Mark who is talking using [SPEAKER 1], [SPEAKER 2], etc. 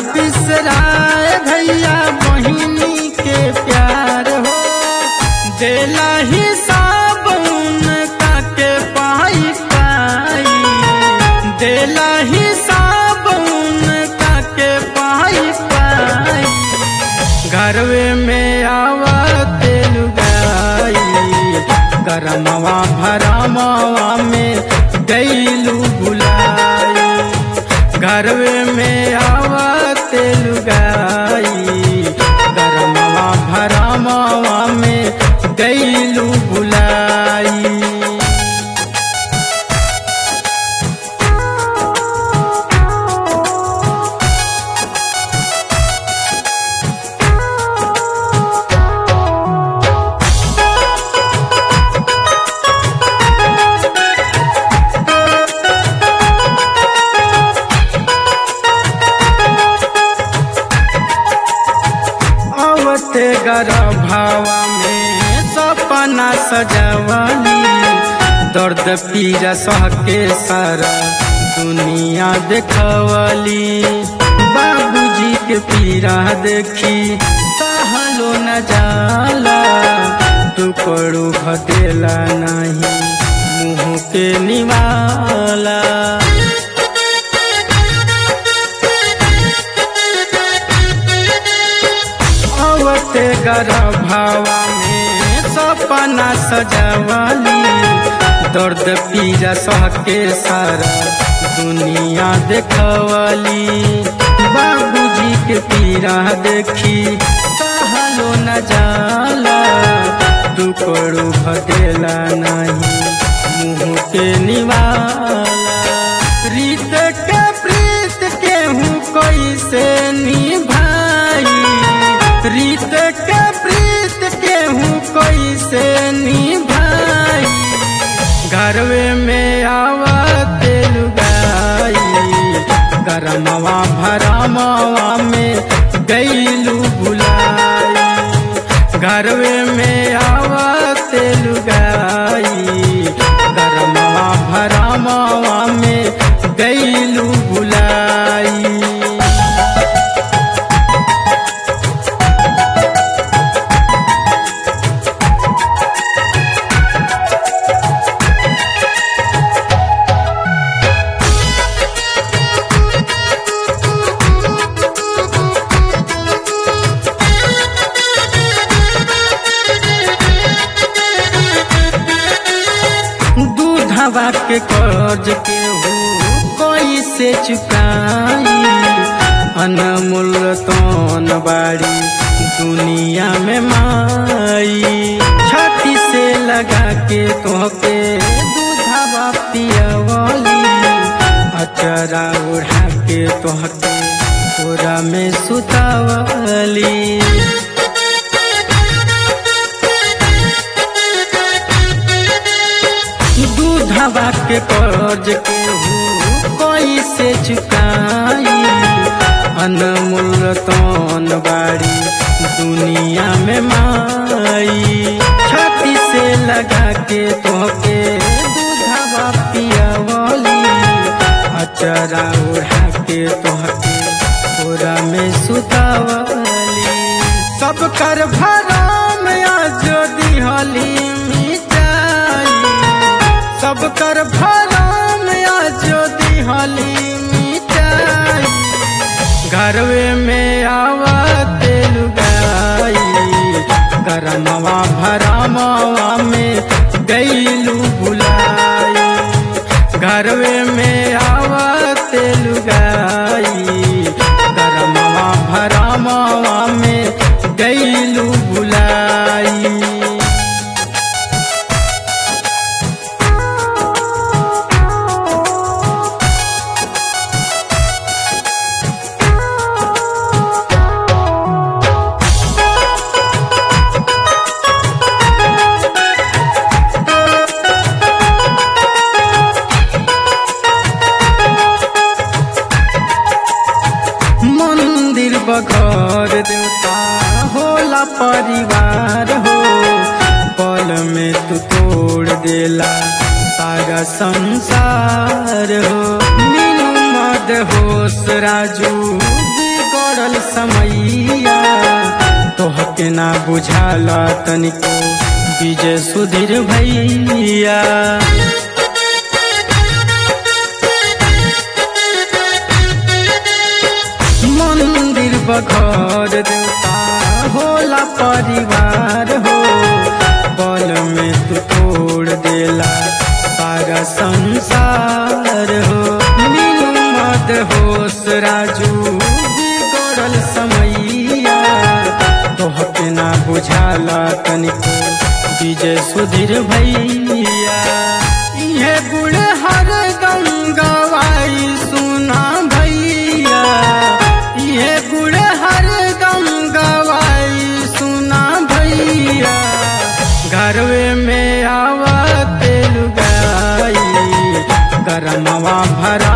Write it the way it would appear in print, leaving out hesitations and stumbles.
[SPEAKER 1] बिसराए भैया बहिनी के प्यार हो। देला हिसाब उनका के पाई पाई, देला हिसाब उनका के पाई पाई। घरवे में आवते लुगाई, गरमवा भरमवा में गईलू बुलाई। घरवे में आवते लुगाई, गरमवा भरमवा में गईलू बुलाई। आवते गर्भवा में सपना सजवली, दर्द पीरा सह के सारा दुनिया देखवली। बाबूजी के पीरा देखी सहलो न जाला, टुकड़ू भदेला नहीं मुँह के निवाला। आवते गर्भवा में सपना सजवली, दर्द पीरा सह के सारा दुनिया देखवली। बाबूजी के पीरा देखी सहलो न जाला, टुकड़ू भदेला नहीं मुँह के निवाला। रीत के प्रीत केहू कैसे निभाई, रीत के प्रीत केहू कैसे निभाई। घरवे में आवते लुगाई, गरमवा भरमवा में गईलू बुलाई। घरवे में आवते लुगाई, गरमवा भरमवा में गईलू बुलाई। दूधवा के कर्ज केहू कैसे चुकाई, अनमोल तन बाड़ी दुनिया में माई। छाती से लगा के तोहके दूधवा पियवली, अचरा उड़ा के तोहके ओरा में सुतावली। दूधवा के कर्ज केहू कैसे चुकाई, अनमोल तन बाड़ी दुनिया में माई। छाती से लगा के तोहके दूधवा पियवली, अचरा उड़ा के तोहके ओरा में सुतावली। सब कर भरम आज दिहली मिटाई, सब कर भरम आज दिहली मिटाई। घरवे में आवते लुगाई, गरमवा भरमवा में गईलू बुलाई। घरवे में आवते लुगाई, गरमवा भरमवा में गईलू बुलाई। घर देवता होला परिवार हो, पल में तू तोड़ देला सारा संसार हो। मीनू मद होश राजू बिगड़ल समैया तोहके ना बुझाला तनिको विजय सुधीर भैया। मंदिर बघर देवता होला परिवार हो बल में तू तोड़ देला सारा संसार हो। मीनू मद होश राजू बिगड़ल समैया तोहके ना बुझाला तनिको विजय सुधीर भैया। ये गुड़ हर दम गवाई सुना भैया ये गुड़ हर दम गवाई सुना भैया। घरवे में आवते लुगाई गरमवा भरा